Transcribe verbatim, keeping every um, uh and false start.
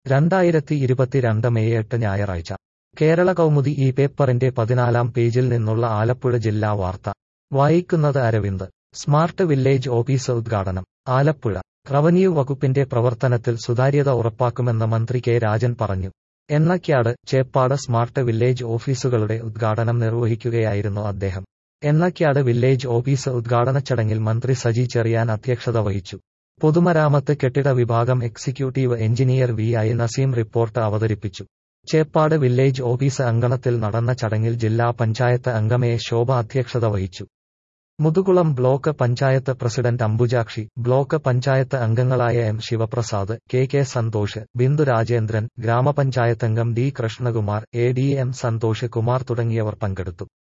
രണ്ടായിരത്തി ഇരുപത്തിരണ്ട് മെയ് എട്ട് ഞായറാഴ്ച കേരള കൗമുദി ഈ പേപ്പറിന്റെ പതിനാലാം പേജിൽ നിന്നുള്ള ആലപ്പുഴ ജില്ലാ വാർത്ത വായിക്കുന്നത് അരവിന്ദ്. സ്മാർട്ട് വില്ലേജ് ഓഫീസ് ഉദ്ഘാടനം. ആലപ്പുഴ. റവന്യൂ വകുപ്പിന്റെ പ്രവർത്തനത്തിൽ സുതാര്യത ഉറപ്പാക്കുമെന്ന് മന്ത്രി കെ രാജൻ പറഞ്ഞു. എണ്ണക്കാട്, ചേപ്പാട് സ്മാർട്ട് വില്ലേജ് ഓഫീസുകളുടെ ഉദ്ഘാടനം നിർവഹിക്കുകയായിരുന്നു അദ്ദേഹം. എണ്ണക്കാട് വില്ലേജ് ഓഫീസ് ഉദ്ഘാടന ചടങ്ങിൽ മന്ത്രി സജി ചെറിയാൻ അധ്യക്ഷത വഹിച്ചു. പൊതുമരാമത്ത് കെട്ടിട വിഭാഗം executive engineer V I Naseem report അവതരിപ്പിച്ചു. ചേപ്പാട് വില്ലേജ് ഓഫീസ് അങ്കണത്തിൽ നടന്ന ചടങ്ങിൽ ജില്ലാ പഞ്ചായത്ത് അംഗം എ ശോഭ അധ്യക്ഷത വഹിച്ചു. Muthukulam block panchayat president Ambujakshi, block panchayat അംഗങ്ങളായ M Sivaprasad, K K Santhosh, Bindu Rajendran, ഗ്രാമപഞ്ചായത്തംഗം D Krishnakumar, A D M Santhosh Kumar തുടങ്ങിയവർ പങ്കെടുത്തു.